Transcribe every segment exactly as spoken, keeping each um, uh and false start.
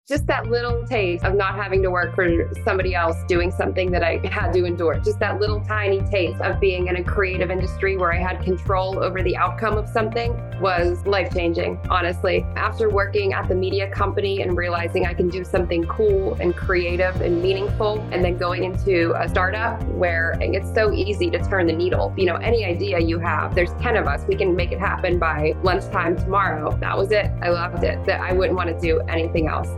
just that little taste of not having to work for somebody else doing something that I had to endure. Just that little tiny taste of being in a creative industry where I had control over the outcome of something was life-changing, honestly. After working at the media company and realizing I can do something cool and creative and meaningful, and then going into a startup where it's so easy to turn the needle. You know, any idea you have, there's ten of us, we can make it happen by lunchtime tomorrow. That was it. I loved it. That I wouldn't want to do anything else.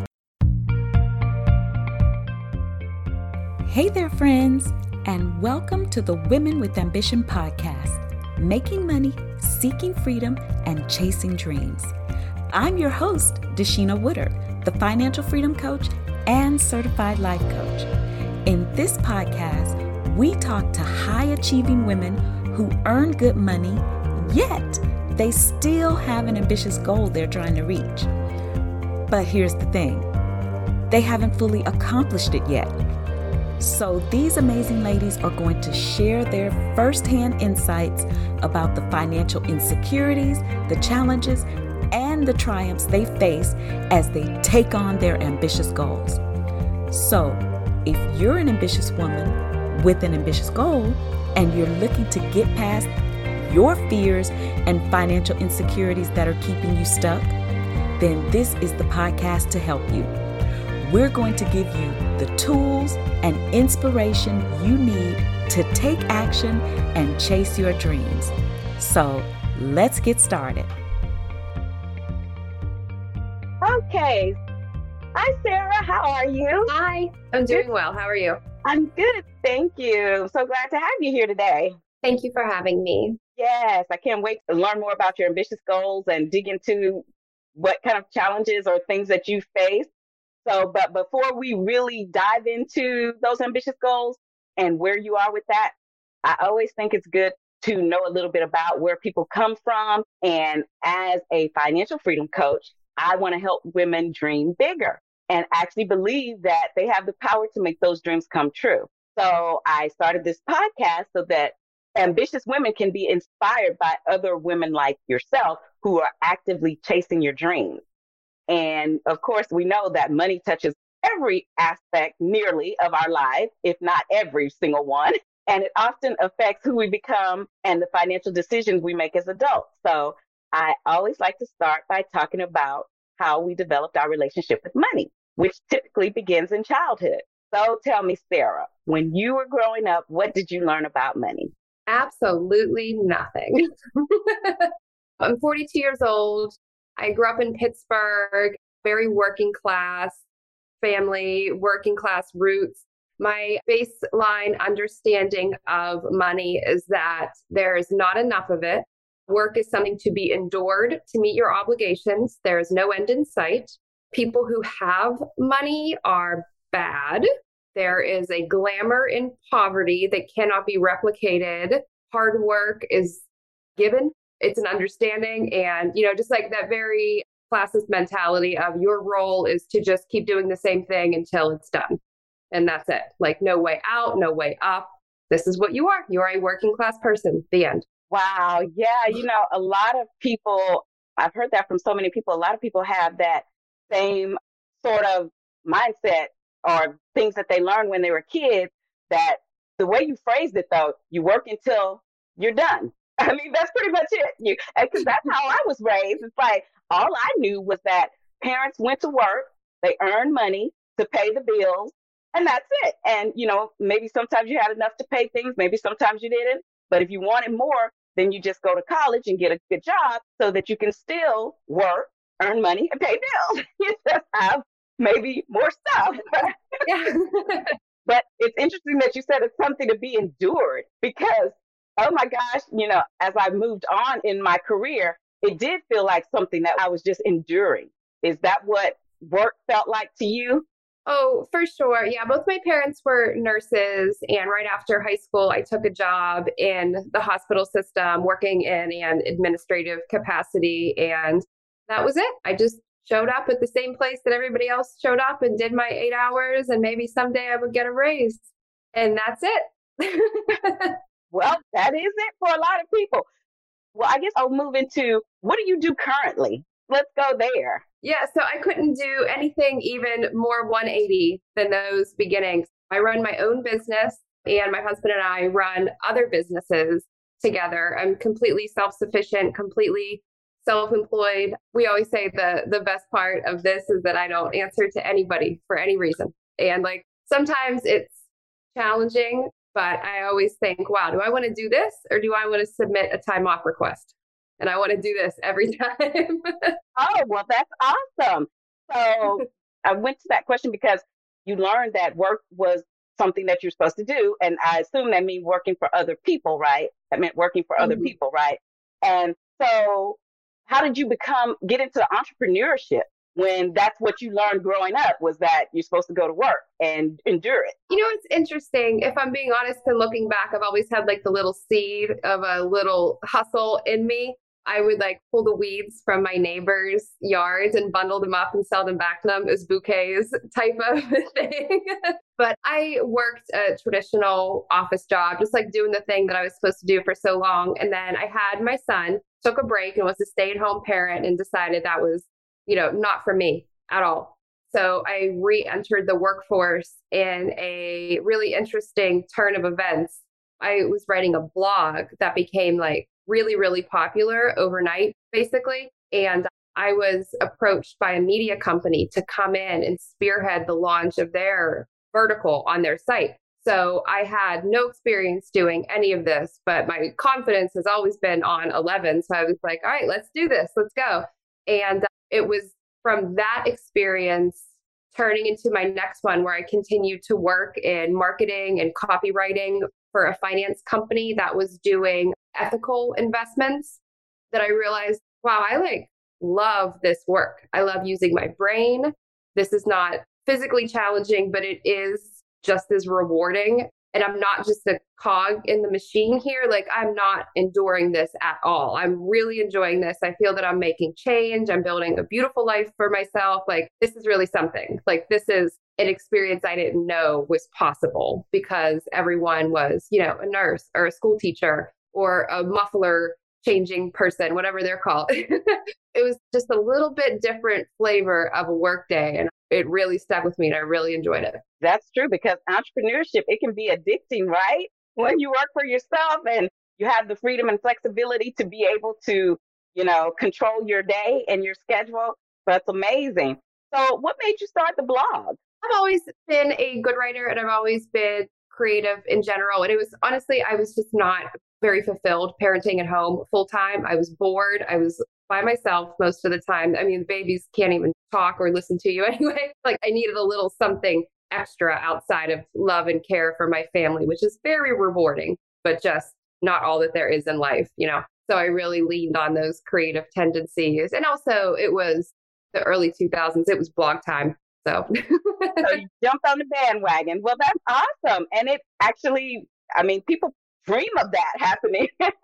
Hey there, friends, and welcome to the Women with Ambition podcast, making money, seeking freedom, and chasing dreams. I'm your host, Deshina Woodard, the financial freedom coach and certified life coach. In this podcast, we talk to high-achieving women who earn good money, yet they still have an ambitious goal they're trying to reach. But here's the thing, they haven't fully accomplished it yet. So these amazing ladies are going to share their firsthand insights about the financial insecurities, the challenges, and the triumphs they face as they take on their ambitious goals. So if you're an ambitious woman with an ambitious goal and you're looking to get past your fears and financial insecurities that are keeping you stuck, then this is the podcast to help you. We're going to give you the tools and inspiration you need to take action and chase your dreams. So let's get started. Okay. Hi, Sarah. How are you? Hi. I'm doing well. How are you? I'm good. Thank you. So glad to have you here today. Thank you for having me. Yes, I can't wait to learn more about your ambitious goals and dig into what kind of challenges or things that you face. So, but before we really dive into those ambitious goals and where you are with that, I always think it's good to know a little bit about where people come from. And as a financial freedom coach, I want to help women dream bigger and actually believe that they have the power to make those dreams come true. So I started this podcast so that ambitious women can be inspired by other women like yourself who are actively chasing your dreams. And of course, we know that money touches every aspect nearly of our life, if not every single one. And it often affects who we become and the financial decisions we make as adults. So I always like to start by talking about how we developed our relationship with money, which typically begins in childhood. So tell me, Sarah, when you were growing up, what did you learn about money? Absolutely nothing. I'm forty-two years old. I grew up in Pittsburgh, very working class family, working class roots. My baseline understanding of money is that there is not enough of it. Work is something to be endured to meet your obligations. There is no end in sight. People who have money are bad. There is a glamour in poverty that cannot be replicated. Hard work is given. It's an understanding, and, you know, just like that very classist mentality of your role is to just keep doing the same thing until it's done. And that's it. Like no way out, no way up. This is what you are. You are a working class person. The end. Wow. Yeah. You know, a lot of people, I've heard that from so many people. A lot of people have that same sort of mindset or things that they learned when they were kids, that the way you phrased it, though, you work until you're done. I mean, that's pretty much it. You, because that's how I was raised. It's like, all I knew was that parents went to work, they earned money to pay the bills, and that's it. And, you know, maybe sometimes you had enough to pay things, maybe sometimes you didn't. But if you wanted more, then you just go to college and get a good job so that you can still work, earn money, and pay bills. You just have maybe more stuff. Yeah. But it's interesting that you said it's something to be endured, because oh my gosh, you know, as I moved on in my career, it did feel like something that I was just enduring. Is that what work felt like to you? Oh, for sure. Yeah, both my parents were nurses. And right after high school, I took a job in the hospital system, working in an administrative capacity. And that was it. I just showed up at the same place that everybody else showed up and did my eight hours. And maybe someday I would get a raise. And that's it. Well, that is it for a lot of people. Well, I guess I'll move into, what do you do currently? let's go there. Yeah, so I couldn't do anything even more one eighty than those beginnings. I run my own business, and my husband and I run other businesses together. I'm completely self-sufficient, completely self-employed. We always say the the best part of this is that I don't answer to anybody for any reason. And like sometimes it's challenging, but I always think, wow, do I want to do this or do I want to submit a time off request? And I want to do this every time. Oh, well, that's awesome. So I went to that question because you learned that work was something that you're supposed to do. And I assume that means working for other people, right? That meant working for other Mhm. people, right? And so how did you become, get into entrepreneurship when that's what you learned growing up was that you're supposed to go to work and endure it? You know, it's interesting. If I'm being honest and looking back, I've always had like the little seed of a little hustle in me. I would like pull the weeds from my neighbors' yards and bundle them up and sell them back to them as bouquets type of thing. But I worked a traditional office job, just like doing the thing that I was supposed to do for so long. And then I had my son, took a break and was a stay-at-home parent and decided that was, you know, not for me at all. So I re-entered the workforce in a really interesting turn of events. I was writing a blog that became like really, really popular overnight, basically. And I was approached by a media company to come in and spearhead the launch of their vertical on their site. So I had no experience doing any of this, but my confidence has always been on eleven. So I was like, all right, let's do this. Let's go. And it was from that experience turning into my next one where I continued to work in marketing and copywriting for a finance company that was doing ethical investments, that I realized, wow, I like love this work. I love using my brain. This is not physically challenging, but it is just as rewarding. And I'm not just a cog in the machine here. Like I'm not enduring this at all. I'm really enjoying this. I feel that I'm making change. I'm building a beautiful life for myself. Like this is really something. Like this is an experience I didn't know was possible because everyone was, you know, a nurse or a school teacher or a muffler changing person, whatever they're called. It was just a little bit different flavor of a workday. And it really stuck with me and I really enjoyed it. That's true because entrepreneurship, it can be addicting, right? When you work for yourself and you have the freedom and flexibility to be able to, you know, control your day and your schedule. That's amazing. So what made you start the blog? I've always been a good writer and I've always been creative in general. And it was honestly, I was just not very fulfilled parenting at home full time. I was bored. I was by myself most of the time. I mean, the babies can't even talk or listen to you anyway. Like I needed a little something extra outside of love and care for my family, which is very rewarding, but just not all that there is in life, you know? So I really leaned on those creative tendencies. And also it was the early two thousands. It was blog time. So, so you jumped on the bandwagon. Well, that's awesome. And it actually, I mean, people dream of that happening,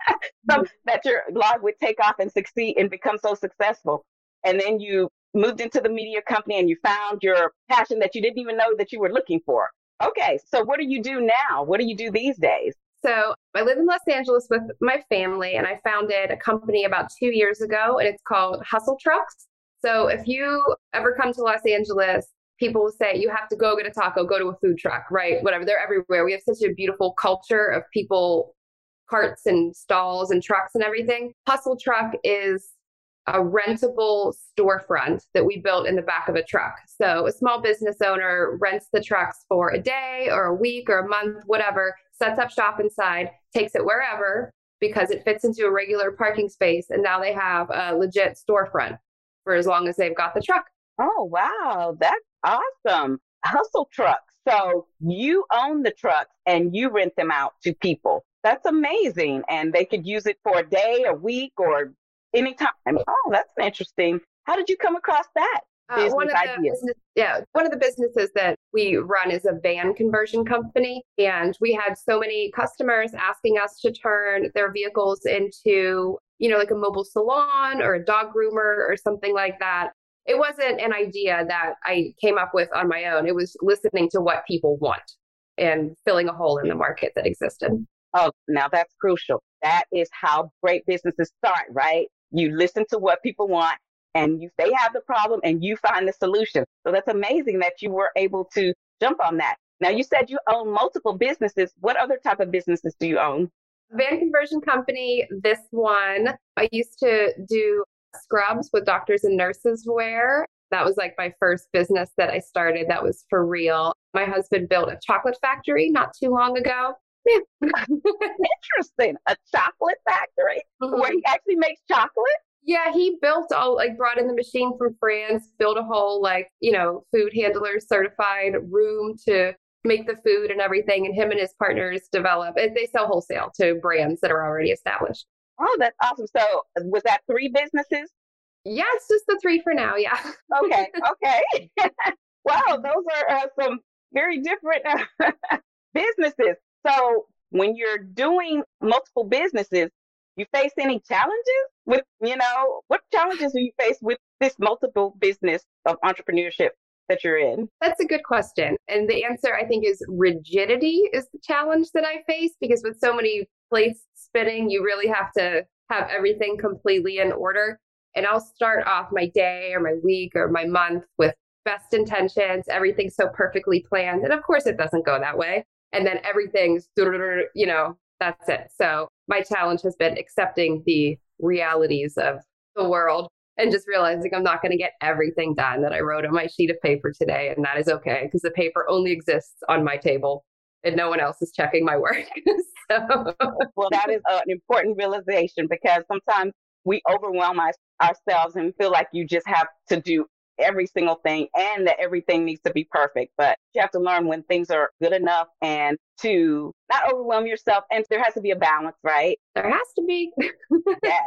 so that your blog would take off and succeed and become so successful. And then you moved into the media company and you found your passion that you didn't even know that you were looking for. Okay, so what do you do now? What do you do these days? So I live in Los Angeles with my family and I founded a company about two years ago and it's called Hustle Trucks. So if you ever come to Los Angeles, people will say you have to go get a taco, go to a food truck, right? Whatever. They're everywhere. We have such a beautiful culture of people, carts and stalls and trucks and everything. Hustle Truck is a rentable storefront that we built in the back of a truck. So a small business owner rents the trucks for a day or a week or a month, whatever, sets up shop inside, takes it wherever because it fits into a regular parking space. And now they have a legit storefront for as long as they've got the truck. Oh, wow. That's awesome. Hustle Trucks. So you own the trucks and you rent them out to people. That's amazing. And they could use it for a day, a week, or anytime. Oh, that's interesting. How did you come across that? Uh, one of the business, yeah, one of the businesses that we run is a van conversion company, and we had so many customers asking us to turn their vehicles into, you know, like a mobile salon or a dog groomer or something like that. It wasn't an idea that I came up with on my own. It was listening to what people want and filling a hole in the market that existed. Oh, now that's crucial. That is how great businesses start, right? You listen to what people want and you, they have the problem and you find the solution. So that's amazing that you were able to jump on that. Now, you said you own multiple businesses. What other type of businesses do you own? Van conversion company, this one, I used to do scrubs with doctors and nurses wear. That was like my first business that I started that was for real. My husband built a chocolate factory not too long ago. Yeah. Interesting. A chocolate factory mm-hmm. where he actually makes chocolate? Yeah, he built all, like brought in the machine from France, built a whole like, you know, food handler certified room to make the food and everything. And him and his partners develop it. They sell wholesale to brands that are already established. Oh, that's awesome. So was that three businesses? Yeah, it's just the three for now. Yeah. Okay. Okay. Wow. Those are uh, some very different uh, businesses. So when you're doing multiple businesses, you face any challenges with, you know, what challenges do you face with this multiple business of entrepreneurship that you're in? That's a good question. And the answer, I think, is rigidity is the challenge that I face, because with so many plates spinning, you really have to have everything completely in order. And I'll start off my day or my week or my month with best intentions, everything's so perfectly planned. And of course, it doesn't go that way. And then everything's, you know, that's it. So my challenge has been accepting the realities of the world and just realizing I'm not going to get everything done that I wrote on my sheet of paper today. And that is okay, because the paper only exists on my table and no one else is checking my work. So. Well, that is an important realization, because sometimes we overwhelm our, ourselves and feel like you just have to do every single thing and that everything needs to be perfect. But you have to learn when things are good enough and to not overwhelm yourself. And there has to be a balance, right? There has to be. Yes.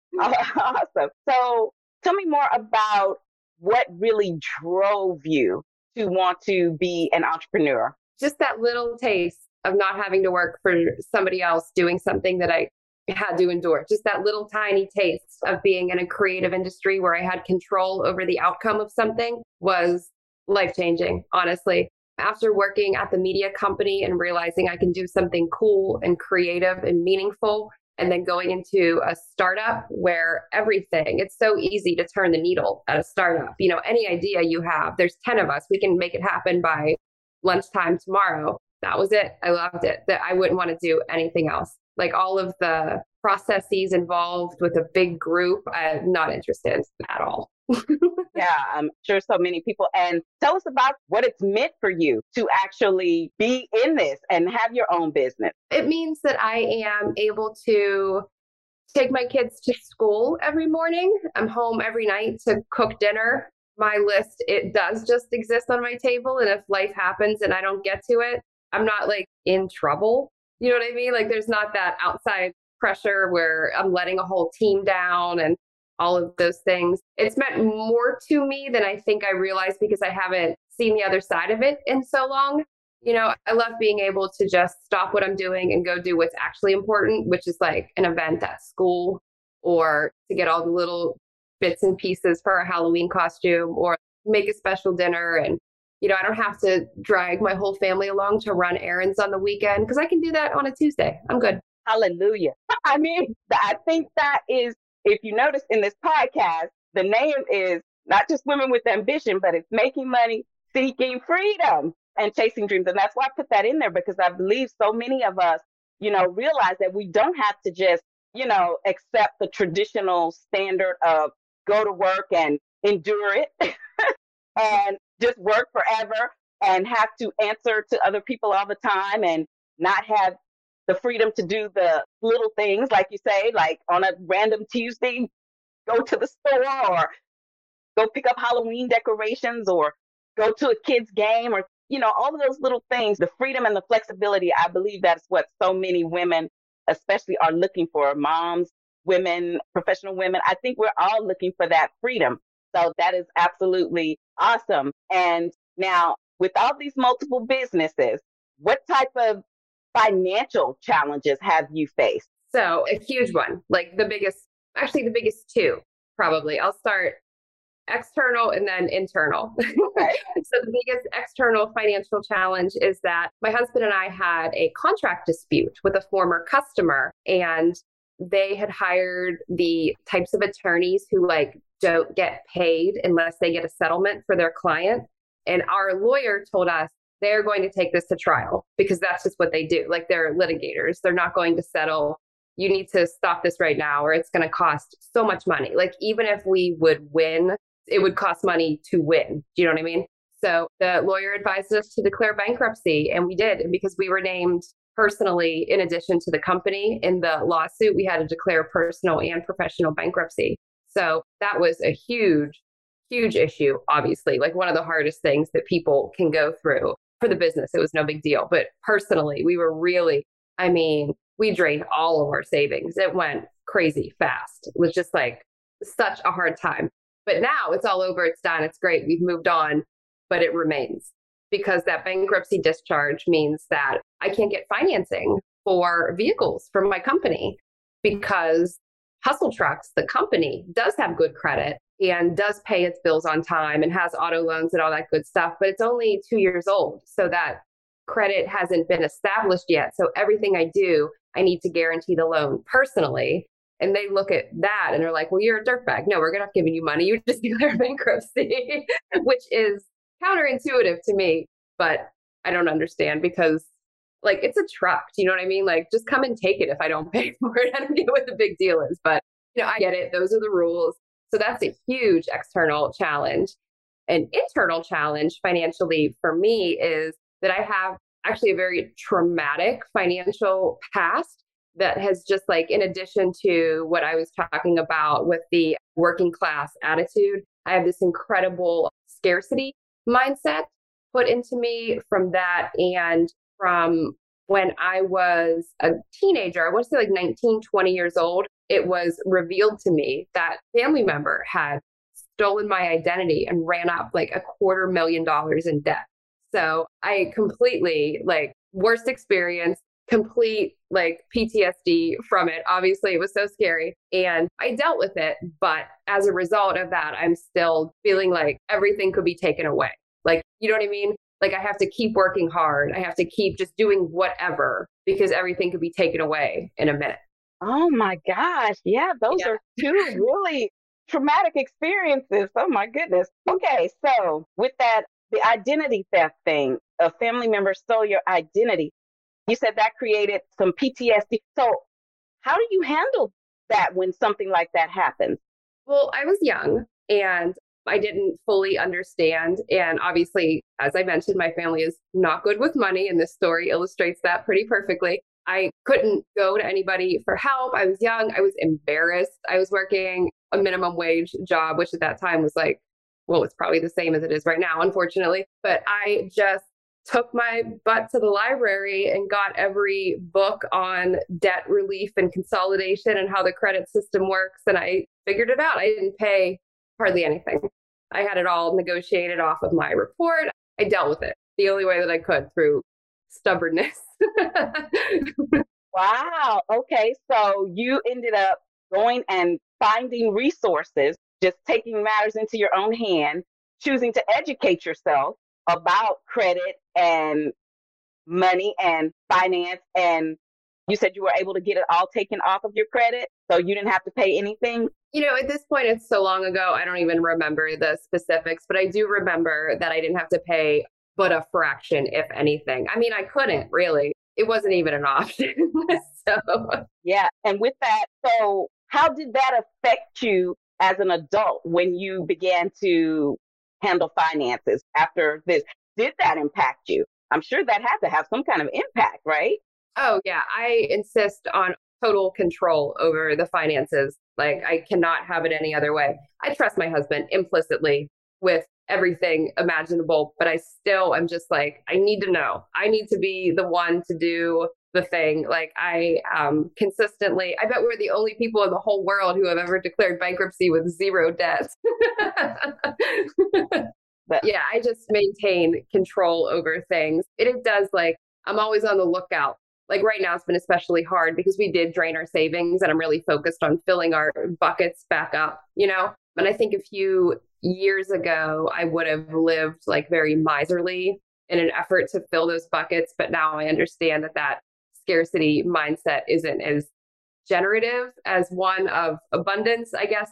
Awesome. So tell me more about what really drove you to want to be an entrepreneur. Just that little taste of not having to work for somebody else doing something that I had to endure. Just that little tiny taste of being in a creative industry where I had control over the outcome of something was life-changing, honestly. After working at the media company and realizing I can do something cool and creative and meaningful, and then going into a startup where everything, it's so easy to turn the needle at a startup. You know, any idea you have, there's ten of us, we can make it happen by lunchtime tomorrow. That was it. I loved it. That I wouldn't want to do anything else. Like all of the processes involved with a big group, I'm not interested at all. Yeah, I'm sure so many people. And tell us about what it's meant for you to actually be in this and have your own business. It means that I am able to take my kids to school every morning. I'm home every night to cook dinner. My list, it does just exist on my table. And if life happens and I don't get to it, I'm not like in trouble. You know what I mean? Like there's not that outside pressure where I'm letting a whole team down and all of those things. It's meant more to me than I think I realized, because I haven't seen the other side of it in so long. You know, I love being able to just stop what I'm doing and go do what's actually important, which is like an event at school, or to get all the little bits and pieces for a Halloween costume, or make a special dinner. And you know, I don't have to drag my whole family along to run errands on the weekend, because I can do that on a Tuesday. I'm good. Hallelujah. I mean, I think that is, if you notice in this podcast, the name is not just Women with Ambition, but it's Making Money, Seeking Freedom, and Chasing Dreams. And that's why I put that in there, because I believe so many of us, you know, realize that we don't have to just, you know, accept the traditional standard of go to work and endure it and just work forever and have to answer to other people all the time and not have the freedom to do the little things, like you say, like on a random Tuesday, go to the store or go pick up Halloween decorations or go to a kid's game, or, you know, all of those little things, the freedom and the flexibility. I believe that's what so many women, especially, are looking for. Moms, women, professional women. I think we're all looking for that freedom. So that is absolutely awesome. And now with all these multiple businesses, what type of financial challenges have you faced? So a huge one, like the biggest, actually the biggest two, probably. I'll start external and then internal. Okay. So the biggest external financial challenge is that my husband and I had a contract dispute with a former customer, and they had hired the types of attorneys who like don't get paid unless they get a settlement for their client. And our lawyer told us they're going to take this to trial because that's just what they do. Like, they're litigators. They're not going to settle. You need to stop this right now or it's going to cost so much money. Like, even if we would win, it would cost money to win. Do you know what I mean? So the lawyer advised us to declare bankruptcy, and we did. And because we were named personally, in addition to the company in the lawsuit, we had to declare personal and professional bankruptcy. So that was a huge, huge issue, obviously, like one of the hardest things that people can go through. For the business, it was no big deal. But personally, we were really, I mean, we drained all of our savings. It went crazy fast. It was just like such a hard time. But now it's all over. It's done. It's great. We've moved on, but it remains because that bankruptcy discharge means that I can't get financing for vehicles from my company because Hustle Trucks, the company, does have good credit and does pay its bills on time and has auto loans and all that good stuff, but it's only two years old. So that credit hasn't been established yet. So everything I do, I need to guarantee the loan personally. And they look at that and they're like, well, you're a dirtbag. No, we're not giving you money. You just declare bankruptcy, which is counterintuitive to me, but I don't understand because like, it's a truck. Do you know what I mean? Like, just come and take it if I don't pay for it. I don't know what the big deal is, but you know, I get it. Those are the rules. So that's a huge external challenge. An internal challenge financially for me is that I have actually a very traumatic financial past that has just like, in addition to what I was talking about with the working class attitude, I have this incredible scarcity mindset put into me from that. And from when I was a teenager, I want to say like nineteen, twenty years old, it was revealed to me that a family member had stolen my identity and ran up like a quarter million dollars in debt. So I completely like worst experience, complete like P T S D from it. Obviously, it was so scary and I dealt with it. But as a result of that, I'm still feeling like everything could be taken away. Like, you know what I mean? Like, I have to keep working hard. I have to keep just doing whatever because everything could be taken away in a minute. Oh my gosh. Yeah, those Yeah. are two really traumatic experiences. Oh my goodness. Okay, so with that, the identity theft thing, a family member stole your identity. You said that created some P T S D. So how do you handle that when something like that happens? Well, I was young and I didn't fully understand. And obviously, as I mentioned, my family is not good with money. And this story illustrates that pretty perfectly. I couldn't go to anybody for help. I was young. I was embarrassed. I was working a minimum wage job, which at that time was like, well, it's probably the same as it is right now, unfortunately. But I just took my butt to the library and got every book on debt relief and consolidation and how the credit system works. And I figured it out. I didn't pay hardly anything. I had it all negotiated off of my report. I dealt with it the only way that I could, through stubbornness. Wow. Okay. So you ended up going and finding resources, just taking matters into your own hand, choosing to educate yourself about credit and money and finance. And you said you were able to get it all taken off of your credit, so you didn't have to pay anything. You know, at this point, it's so long ago, I don't even remember the specifics, but I do remember that I didn't have to pay but a fraction, if anything. I mean, I couldn't really. It wasn't even an option. So yeah. And with that, so how did that affect you as an adult when you began to handle finances after this? Did that impact you? I'm sure that had to have some kind of impact, right? Oh, yeah. I insist on total control over the finances. Like, I cannot have it any other way. I trust my husband implicitly with everything imaginable, but I still am just like, I need to know. I need to be the one to do the thing. Like, I um, consistently, I bet we're the only people in the whole world who have ever declared bankruptcy with zero debt. But yeah, I just maintain control over things. It, it does, like, I'm always on the lookout. Like right now, it's been especially hard because we did drain our savings and I'm really focused on filling our buckets back up, you know? And I think a few years ago, I would have lived like very miserly in an effort to fill those buckets. But now I understand that that scarcity mindset isn't as generative as one of abundance, I guess. So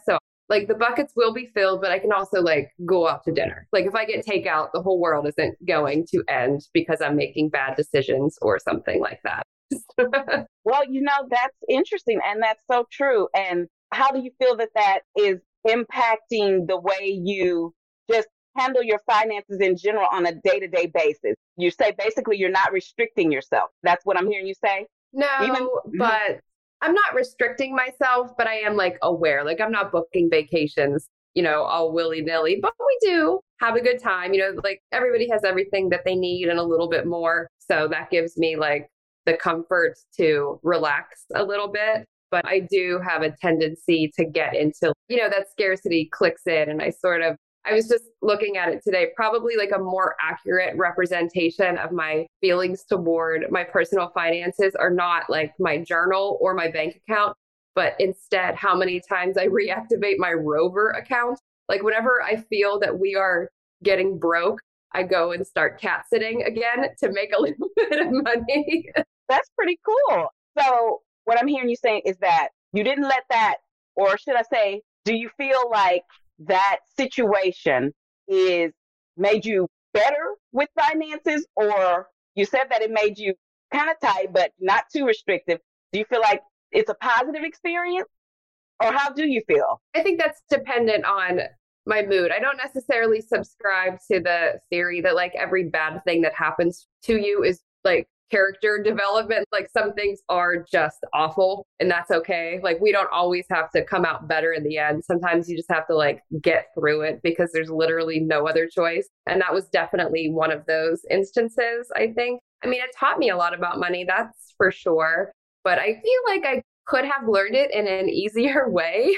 Like the buckets will be filled, but I can also like go out to dinner. Like if I get takeout, the whole world isn't going to end because I'm making bad decisions or something like that. Well, you know, that's interesting. And that's so true. And how do you feel that that is impacting the way you just handle your finances in general on a day-to-day basis? You say basically you're not restricting yourself. That's what I'm hearing you say? No, Even, but I'm not restricting myself, but I am like aware. Like I'm not booking vacations, you know, all willy-nilly, but we do have a good time. You know, like everybody has everything that they need and a little bit more. So that gives me like the comfort to relax a little bit. But I do have a tendency to get into, you know, that scarcity clicks in. And I sort of, I was just looking at it today, probably like a more accurate representation of my feelings toward my personal finances are not like my journal or my bank account, but instead how many times I reactivate my Rover account. Like whenever I feel that we are getting broke, I go and start cat sitting again to make a little bit of money. That's pretty cool. So what I'm hearing you saying is that you didn't let that, or should I say, do you feel like that situation is made you better with finances, or you said that it made you kind of tight, but not too restrictive? Do you feel like it's a positive experience, or how do you feel? I think that's dependent on my mood. I don't necessarily subscribe to the theory that like every bad thing that happens to you is like character development. Like some things are just awful and that's okay. Like we don't always have to come out better in the end. Sometimes you just have to like get through it because there's literally no other choice. And that was definitely one of those instances, I think. I mean, it taught me a lot about money, that's for sure. But I feel like I could have learned it in an easier way.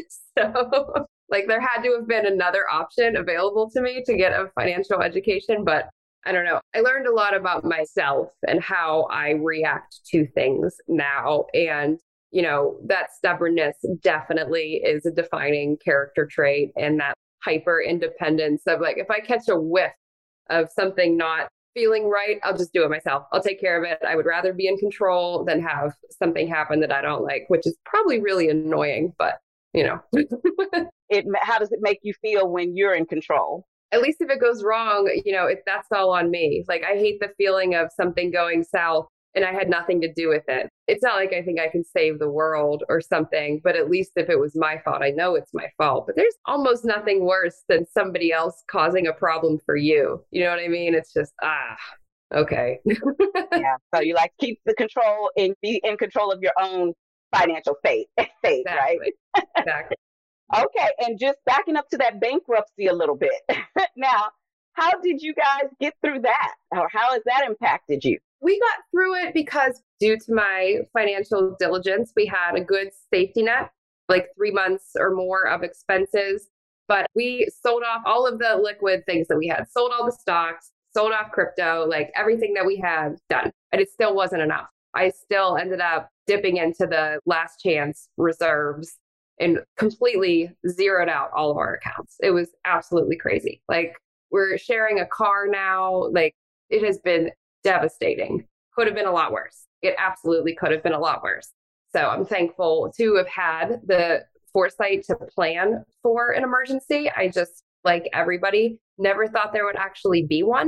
So like there had to have been another option available to me to get a financial education, but I don't know. I learned a lot about myself and how I react to things now. And, you know, that stubbornness definitely is a defining character trait, and that hyper independence of like, if I catch a whiff of something not feeling right, I'll just do it myself. I'll take care of it. I would rather be in control than have something happen that I don't like, which is probably really annoying, but you know. it, how does it make you feel when you're in control? At least if it goes wrong, you know, if that's all on me. Like I hate the feeling of something going south and I had nothing to do with it. It's not like I think I can save the world or something, but at least if it was my fault, I know it's my fault. But there's almost nothing worse than somebody else causing a problem for you. You know what I mean? It's just, ah, okay. Yeah. So you like keep the control and be in control of your own financial fate, fate, Exactly. right? Exactly. Okay, and just backing up to that bankruptcy a little bit. Now, how did you guys get through that? Or how has that impacted you? We got through it because due to my financial diligence, we had a good safety net, like three months or more of expenses. But we sold off all of the liquid things that we had, sold all the stocks, sold off crypto, like everything that we had done. And it still wasn't enough. I still ended up dipping into the last chance reserves and completely zeroed out all of our accounts. It was absolutely crazy. Like we're sharing a car now. Like it has been devastating. Could have been a lot worse. It absolutely could have been a lot worse. So I'm thankful to have had the foresight to plan for an emergency. I just, like everybody, never thought there would actually be one.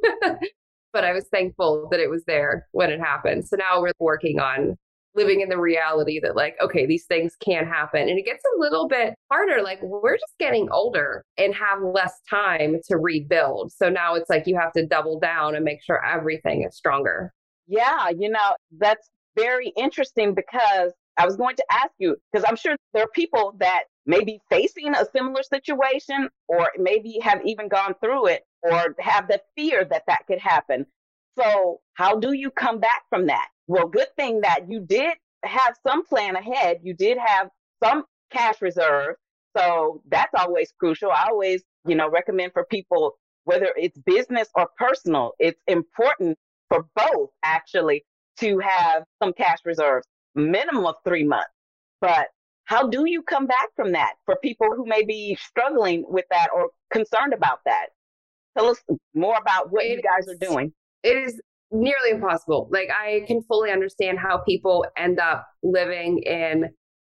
But I was thankful that it was there when it happened. So now we're working on living in the reality that like, okay, these things can happen. And it gets a little bit harder. Like we're just getting older and have less time to rebuild. So now it's like you have to double down and make sure everything is stronger. Yeah, you know, that's very interesting because I was going to ask you, because I'm sure there are people that may be facing a similar situation or maybe have even gone through it or have the fear that that could happen. So how do you come back from that? Well, good thing that you did have some plan ahead. You did have some cash reserve. So that's always crucial. I always, you know, recommend for people, whether it's business or personal, it's important for both actually to have some cash reserves, minimum of three months. But how do you come back from that for people who may be struggling with that or concerned about that? Tell us more about what it you guys is, are doing. It is nearly impossible. Like I can fully understand how people end up living in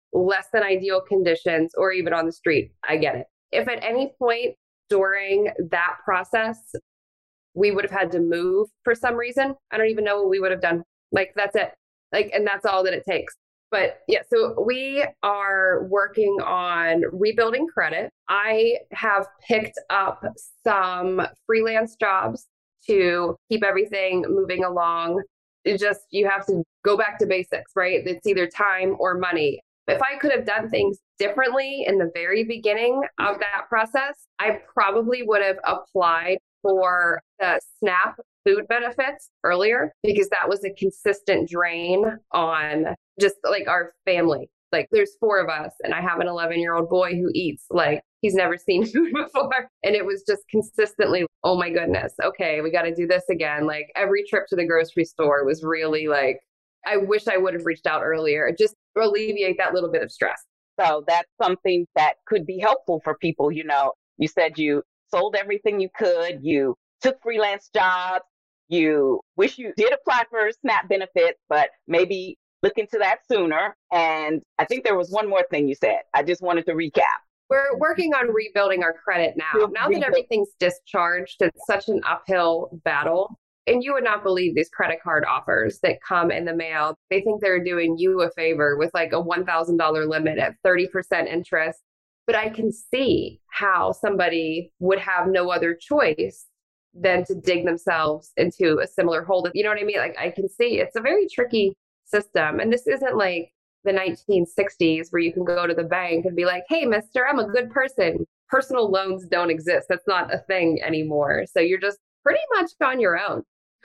less than ideal conditions or even on the street, I get it. If at any point during that process, we would have had to move for some reason, I don't even know what we would have done. Like, that's it. Like, and that's all that it takes. But yeah, so we are working on rebuilding credit. I have picked up some freelance jobs to keep everything moving along. It just, you have to go back to basics, right? It's either time or money. If I could have done things differently in the very beginning of that process, I probably would have applied for the SNAP food benefits earlier, because that was a consistent drain on just like our family. Like, there's four of us and I have an eleven year old boy who eats like he's never seen food before. And it was just consistently, oh my goodness, okay, we got to do this again. Like, every trip to the grocery store was really like, I wish I would have reached out earlier, just to alleviate that little bit of stress. So that's something that could be helpful for people. You know, you said you sold everything you could, you took freelance jobs, you wish you did apply for SNAP benefits, but maybe look into that sooner. And I think there was one more thing you said. I just wanted to recap. We're working on rebuilding our credit now. Now that everything's discharged, it's such an uphill battle. And you would not believe these credit card offers that come in the mail. They think they're doing you a favor with like a one thousand dollars limit at thirty percent interest. But I can see how somebody would have no other choice than to dig themselves into a similar hole. You know what I mean? Like, I can see it's a very tricky system. And this isn't like the nineteen sixties where you can go to the bank and be like, hey, mister, I'm a good person. Personal loans don't exist. That's not a thing anymore. So you're just pretty much on your own.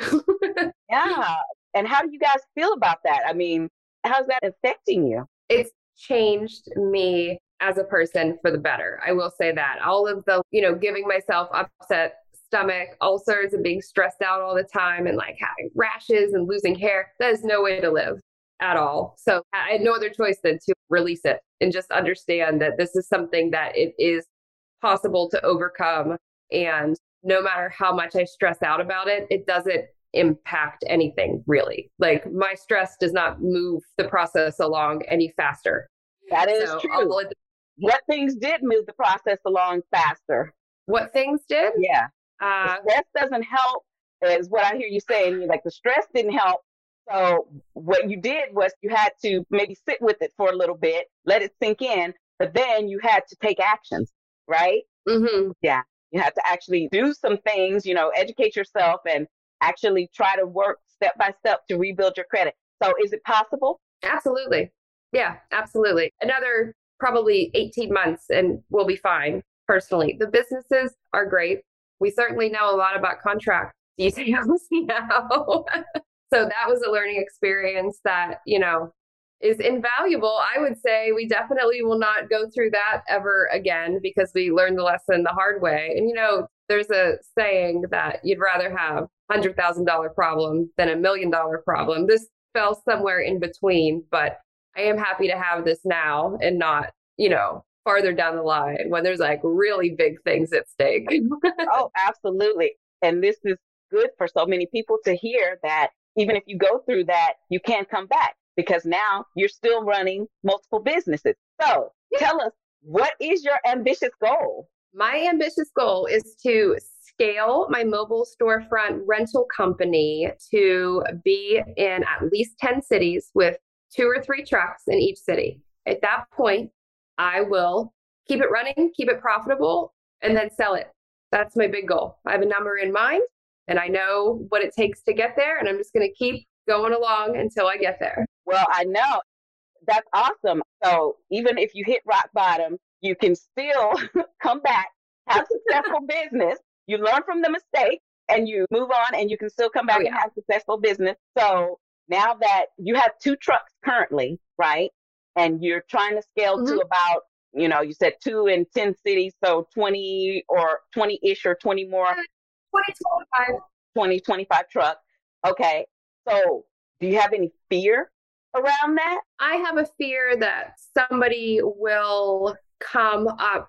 Yeah. And how do you guys feel about that? I mean, how's that affecting you? It's changed me as a person for the better. I will say that. All of the, you know, giving myself upset stomach ulcers and being stressed out all the time and like having rashes and losing hair, that is no way to live at all. So I had no other choice than to release it and just understand that this is something that it is possible to overcome. And no matter how much I stress out about it, it doesn't impact anything really. Like, my stress does not move the process along any faster. That is so true. It, what things did move the process along faster? What things did? Yeah. Uh, the stress doesn't help, is what I hear you saying. Like, the stress didn't help. So what you did was you had to maybe sit with it for a little bit, let it sink in, but then you had to take actions, right? Mm-hmm. Yeah. You had to actually do some things, you know, educate yourself and actually try to work step by step to rebuild your credit. So is it possible? Absolutely. Yeah, absolutely. Another probably eighteen months and we'll be fine. Personally, the businesses are great. We certainly know a lot about contract details now. So that was a learning experience that, you know, is invaluable. I would say we definitely will not go through that ever again because we learned the lesson the hard way. And, you know, there's a saying that you'd rather have a hundred thousand dollar problem than a million dollar problem. This fell somewhere in between, but I am happy to have this now and not, you know, farther down the line when there's like really big things at stake. Oh, absolutely. And this is good for so many people to hear that even if you go through that, you can come back because now you're still running multiple businesses. So yeah. Tell us, what is your ambitious goal? My ambitious goal is to scale my mobile storefront rental company to be in at least ten cities with two or three trucks in each city. At that point, I will keep it running, keep it profitable, and then sell it. That's my big goal. I have a number in mind and I know what it takes to get there. And I'm just going to keep going along until I get there. Well, I know. That's awesome. So even if you hit rock bottom, you can still come back, have successful business. You learn from the mistake and you move on and you can still come back oh, yeah. and have successful business. So now that you have two trucks currently, right? And you're trying to scale mm-hmm. to about, you know, you said two in ten cities. So twenty or twenty-ish or twenty more. twenty, twenty-five. twenty, twenty-five trucks. Okay. So do you have any fear around that? I have a fear that somebody will come up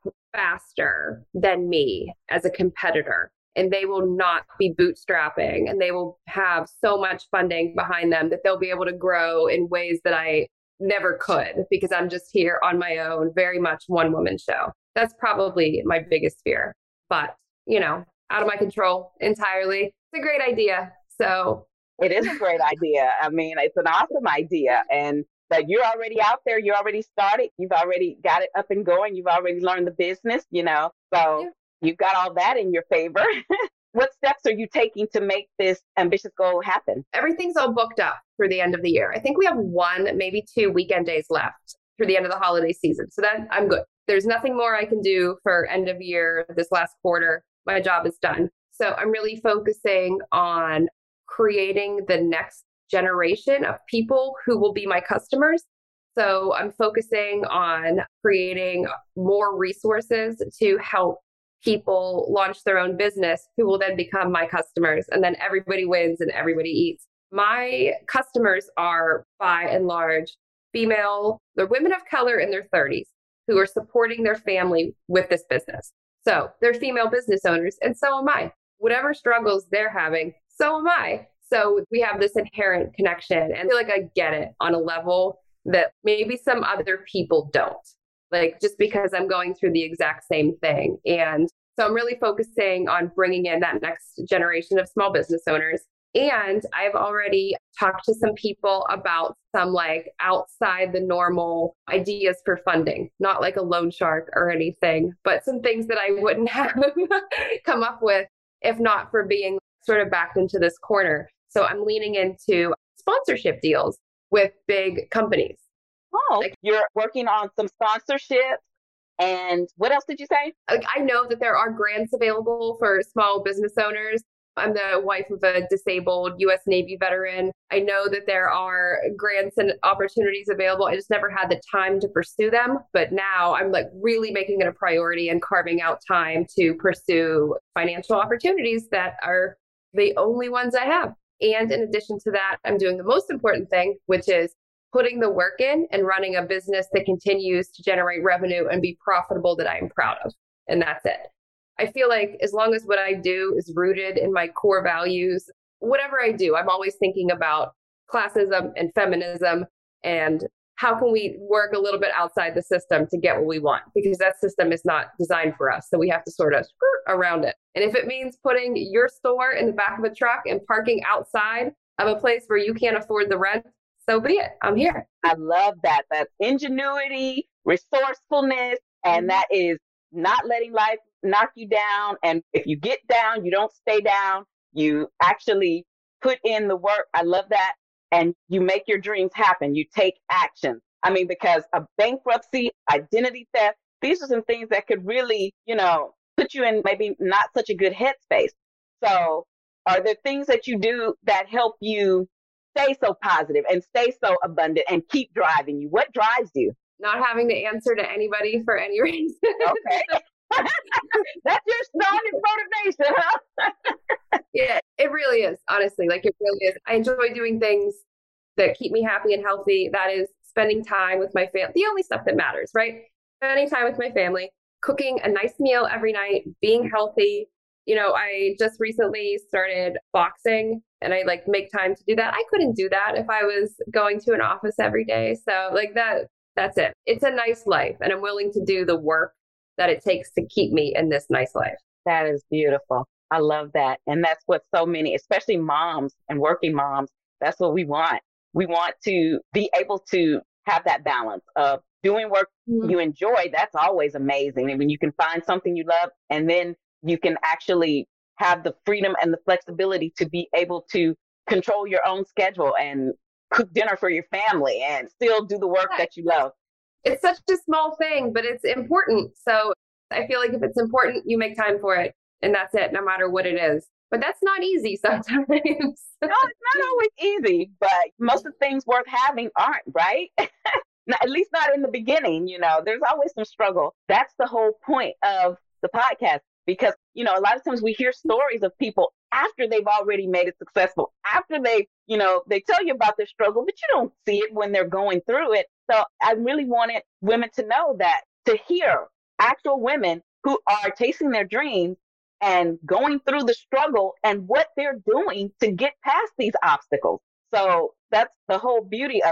faster than me as a competitor and they will not be bootstrapping and they will have so much funding behind them that they'll be able to grow in ways that I never could because I'm just here on my own, very much one woman show. That's probably my biggest fear, but you know, out of my control entirely. It's a great idea. So it is a great idea. I mean, it's an awesome idea. And that you're already out there, you're already started, you've already got it up and going, you've already learned the business, you know, so yeah. You've got all that in your favor. What steps are you taking to make this ambitious goal happen? Everything's all booked up for the end of the year. I think we have one, maybe two weekend days left through the end of the holiday season. So that I'm good. There's nothing more I can do for end of year, this last quarter. My job is done. So I'm really focusing on creating the next generation of people who will be my customers. So I'm focusing on creating more resources to help people launch their own business who will then become my customers. And then everybody wins and everybody eats. My customers are by and large female, they're women of color in their thirties who are supporting their family with this business. So they're female business owners, and so am I. Whatever struggles they're having, so am I. So we have this inherent connection, and I feel like I get it on a level that maybe some other people don't. Like just because I'm going through the exact same thing. And so I'm really focusing on bringing in that next generation of small business owners. And I've already talked to some people about some like outside the normal ideas for funding, not like a loan shark or anything, but some things that I wouldn't have come up with if not for being sort of backed into this corner. So I'm leaning into sponsorship deals with big companies. Oh, like, you're working on some sponsorships. And what else did you say? Like, I know that there are grants available for small business owners. I'm the wife of a disabled U S Navy veteran. I know that there are grants and opportunities available. I just never had the time to pursue them. But now I'm like really making it a priority and carving out time to pursue financial opportunities that are the only ones I have. And in addition to that, I'm doing the most important thing, which is putting the work in and running a business that continues to generate revenue and be profitable that I am proud of. And that's it. I feel like as long as what I do is rooted in my core values, whatever I do, I'm always thinking about classism and feminism and how can we work a little bit outside the system to get what we want, because that system is not designed for us. So we have to sort of skirt around it. And if it means putting your store in the back of a truck and parking outside of a place where you can't afford the rent, so be it. I'm here. I love that. That's ingenuity, resourcefulness, and that is not letting life knock you down. And if you get down, you don't stay down. You actually put in the work. I love that. And you make your dreams happen. You take action. I mean, because a bankruptcy, identity theft, these are some things that could really, you know, put you in maybe not such a good headspace. So are there things that you do that help you stay so positive and stay so abundant and keep driving you? What drives you? Not having to answer to anybody for any reason. Okay. That's your strongest motivation, huh? Yeah, it really is. Honestly, like it really is. I enjoy doing things that keep me happy and healthy. That is spending time with my family. The only stuff that matters, right? Spending time with my family, cooking a nice meal every night, being healthy. You know, I just recently started boxing and I like make time to do that. I couldn't do that if I was going to an office every day. So like that, that's it. It's a nice life and I'm willing to do the work that it takes to keep me in this nice life. That is beautiful. I love that. And that's what so many, especially moms and working moms, that's what we want. We want to be able to have that balance of doing work mm-hmm. you enjoy. That's always amazing. And when you can find something you love and then you can actually have the freedom and the flexibility to be able to control your own schedule and cook dinner for your family and still do the work that you love. It's such a small thing, but it's important. So I feel like if it's important, you make time for it. And that's it, no matter what it is. But that's not easy sometimes. No, it's not always easy, but most of the things worth having aren't, right? Not, at least not in the beginning, you know, there's always some struggle. That's the whole point of the podcast, because, you know, a lot of times we hear stories of people after they've already made it successful, after they, you know, they tell you about their struggle, but you don't see it when they're going through it. So I really wanted women to know that, to hear actual women who are chasing their dreams and going through the struggle and what they're doing to get past these obstacles. So that's the whole beauty of this.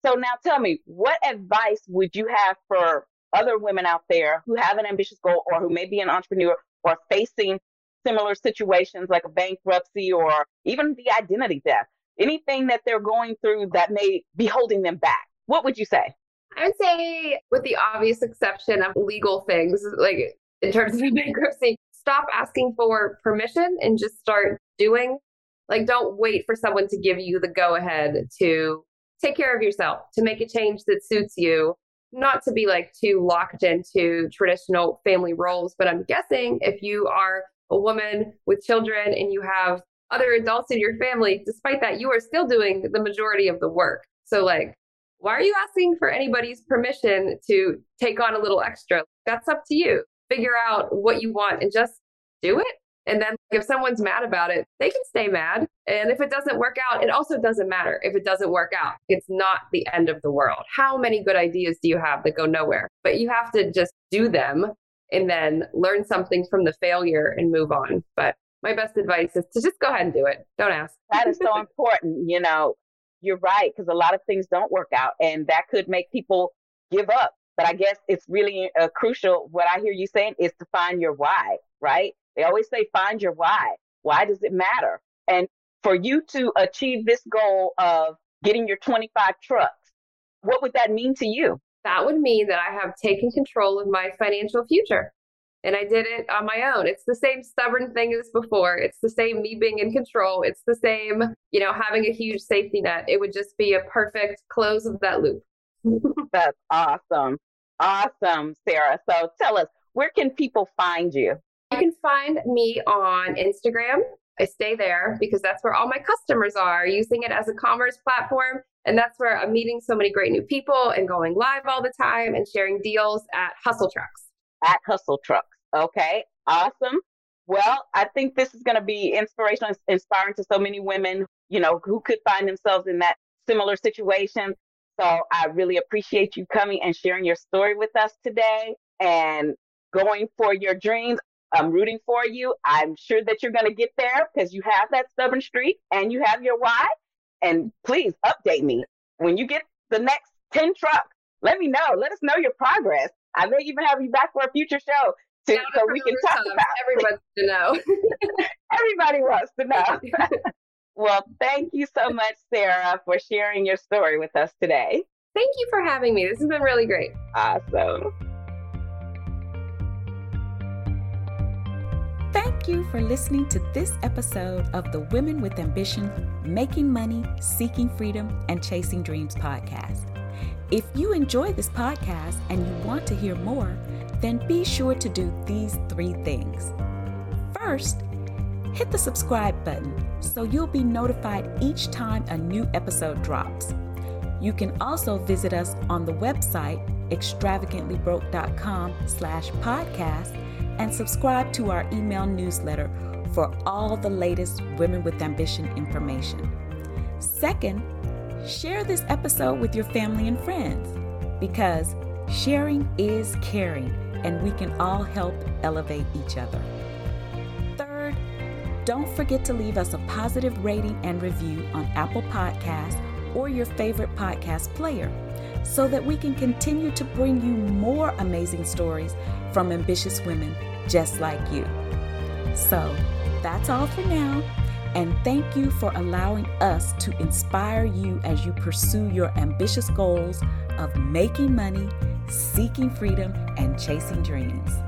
So now tell me, what advice would you have for other women out there who have an ambitious goal or who may be an entrepreneur or facing similar situations like a bankruptcy or even the identity theft? Anything that they're going through that may be holding them back? What would you say? I would say, with the obvious exception of legal things, like in terms of bankruptcy, stop asking for permission and just start doing. Like, don't wait for someone to give you the go-ahead to take care of yourself, to make a change that suits you, not to be like too locked into traditional family roles. But I'm guessing if you are a woman with children and you have other adults in your family, despite that, you are still doing the majority of the work. So like, why are you asking for anybody's permission to take on a little extra? That's up to you. Figure out what you want and just do it. And then if someone's mad about it, they can stay mad. And if it doesn't work out, it also doesn't matter if it doesn't work out. It's not the end of the world. How many good ideas do you have that go nowhere? But you have to just do them and then learn something from the failure and move on. But my best advice is to just go ahead and do it. Don't ask. That is so important. You know, you're right, because a lot of things don't work out and that could make people give up. But I guess it's really uh, crucial. What I hear you saying is to find your why, right? They always say, find your why. Why does it matter? And for you to achieve this goal of getting your twenty-five trucks, what would that mean to you? That would mean that I have taken control of my financial future. And I did it on my own. It's the same stubborn thing as before. It's the same me being in control. It's the same, you know, having a huge safety net. It would just be a perfect close of that loop. That's awesome. Awesome, Sarah. So tell us, where can people find you? You can find me on Instagram. I stay there because that's where all my customers are, using it as a commerce platform. And that's where I'm meeting so many great new people and going live all the time and sharing deals at Hustle Trucks. At Hustle Trucks. Okay, awesome. Well, I think this is going to be inspirational, inspiring to so many women, you know, who could find themselves in that similar situation. So I really appreciate you coming and sharing your story with us today and going for your dreams. I'm rooting for you. I'm sure that you're going to get there because you have that stubborn streak and you have your why. And please update me when you get the next ten trucks. Let me know. Let us know your progress. I may even have you back for a future show to, yeah, so we can talk about it. Everybody to know. Everybody wants to know. Well, thank you so much, Sarah, for sharing your story with us today. Thank you for having me. This has been really great. Awesome. Thank you for listening to this episode of the Women with Ambition, Making Money, Seeking Freedom, and Chasing Dreams podcast. If you enjoy this podcast and you want to hear more, then be sure to do these three things. First, hit the subscribe button so you'll be notified each time a new episode drops. You can also visit us on the website extravagantlybroke.com slash podcast and subscribe to our email newsletter for all the latest Women with Ambition information. Second, share this episode with your family and friends because sharing is caring and we can all help elevate each other. Third, don't forget to leave us a positive rating and review on Apple Podcasts or your favorite podcast player so that we can continue to bring you more amazing stories from ambitious women just like you. So that's all for now. And thank you for allowing us to inspire you as you pursue your ambitious goals of making money, seeking freedom, and chasing dreams.